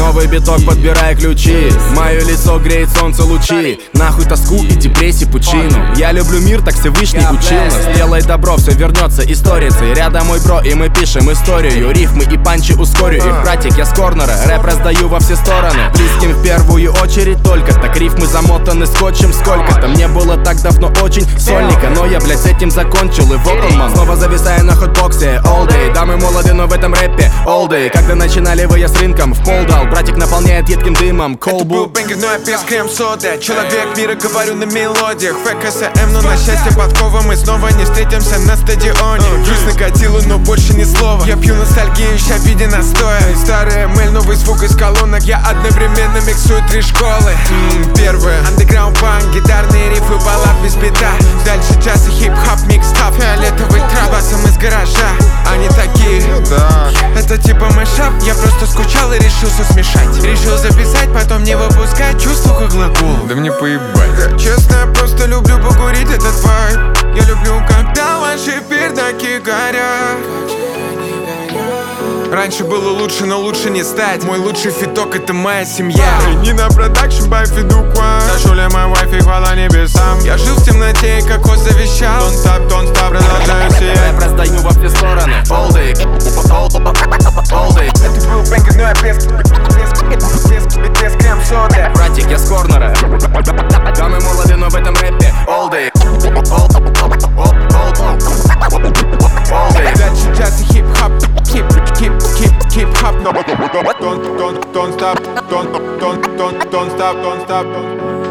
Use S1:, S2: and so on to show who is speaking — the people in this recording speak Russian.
S1: Новый биток, подбирай ключи. Мое лицо греет солнце лучи. Нахуй тоску и депрессии пучину. Я люблю мир, так Всевышний учил нас. Делай добро, все вернется историцей. Рядом мой бро, и мы пишем историю. Рифмы и панчи ускорю их, братик, я с корнера. Рэп раздаю во все стороны. Близким в первую очередь только так. Рифмы замотаны скотчем сколько-то. Мне было так давно очень сольника, но я, блядь, с этим закончил. И вот он, ман. Снова зависаю на хотбоксе all day. Да, мы молоды, но в этом рэпе all day. Когда начинали вы, я с рынком в пол дал. Братик наполняет едким дымом колбу.
S2: Это был бенгер, но я без крем-сода. Человек мира, говорю на мелодиях. ФКСМ, но на счастье подкова. Мы снова не встретимся на стадионе. Жизнь накатила, но больше ни слова. Я пью ностальгию, ща в виде настоя. Старый ML, новый звук из колонок. Я одновременно миксую 3 школы. Первая андеграунд панк, гитарные рифы, баллад без бита. Дальше час и хип-хоп, микстап. Фиолетовый трап, басом из гаража. Они такие, это типа мэшап. Я просто скучал и решил все смешать. Решил записать, потом не выпускать. Чувствую как глагол.
S3: Да мне поебать.
S2: Честно, я просто люблю покурить этот вайб. Я люблю, когда ваши пердаки горят. Раньше было лучше, но лучше не стать. Мой лучший фиток — это моя семья. Не на продакшн, бай фидуква. Сашуля, мой вайф, хвала небесам. Я жил в темноте, и кокос завещал. Don't stop, продолжаю сиять.
S1: Рэп раздаю во все стороны all day. All day.
S2: Это был бенгер, но я без крем-сода.
S1: Братик, я с корнера. Да, мы молоды, но в этом рэпе all day. All day.
S2: Дальше час и хип-хоп. Hip-hop, no. Don't stop.